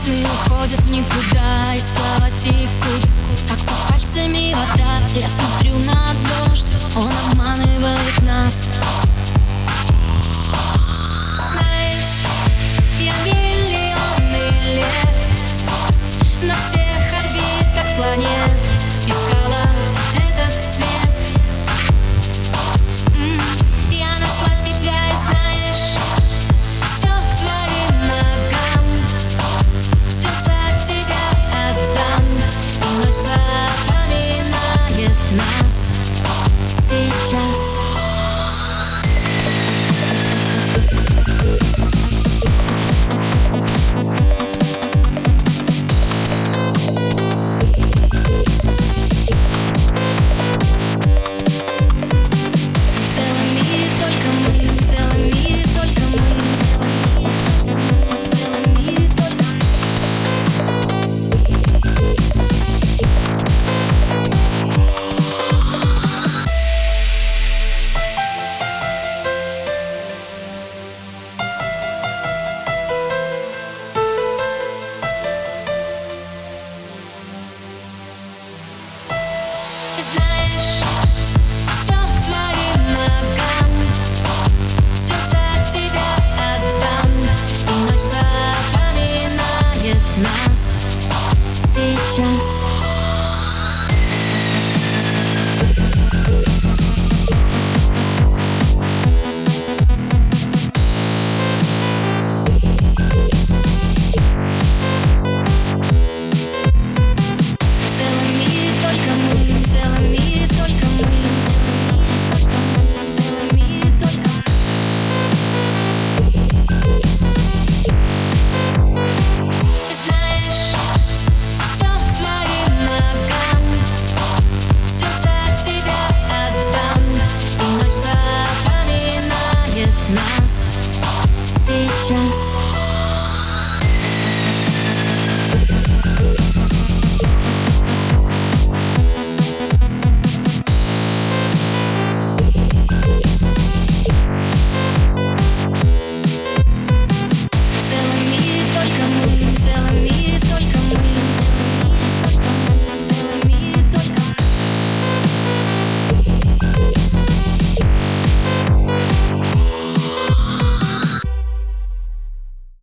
сны уходят в никуда, и слова текут, как под пальцами вода. Я смотрю на дождь, он обманывает нас. Знаешь, я миллионы лет на всех орбитах планет искала этот свет. Я нашла тебя, и знаешь, все к твоим ногам, все за тебя отдам. И ночь запоминает нас сейчас. Знаешь, все к твоим ногам, все за тебя отдам. И ночь запоминает